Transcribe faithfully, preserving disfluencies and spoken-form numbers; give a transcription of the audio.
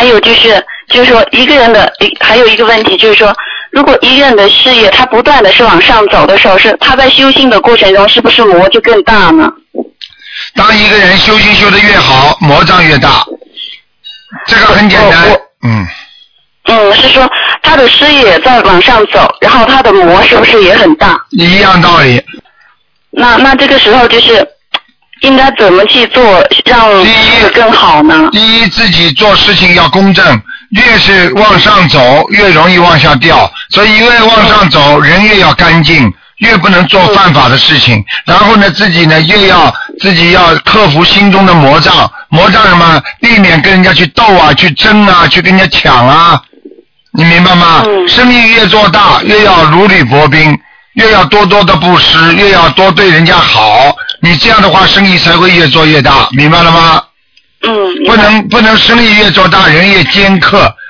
还有就是，就是说一个人的，还有一个问题就是说，如果一个人的事业他不断的是往上走的时候，是他在修行的过程中，是不是魔就更大呢？ 当一个人修行修得越好，魔障越大，这个很简单。嗯。 嗯，是说他的事业在往上走，然后他的魔是不是也很大？ 一样道理。 那那这个时候就是应该怎么去做，让事更好呢？ 第一，自己做事情要公正，越是往上走，越容易往下掉。所以越往上走，人越要干净，越不能做犯法的事情。然后呢，自己呢越要自己要克服心中的魔障，魔障什么？避免跟人家去斗啊，去争啊，去跟人家抢啊。你明白吗？嗯、生意越做大，越要如履薄冰，越要多多的布施，越要多对人家好。你这样的话，生意才会越做越大，明白了吗？ 嗯。 不能不能生意越做大，人越尖刻。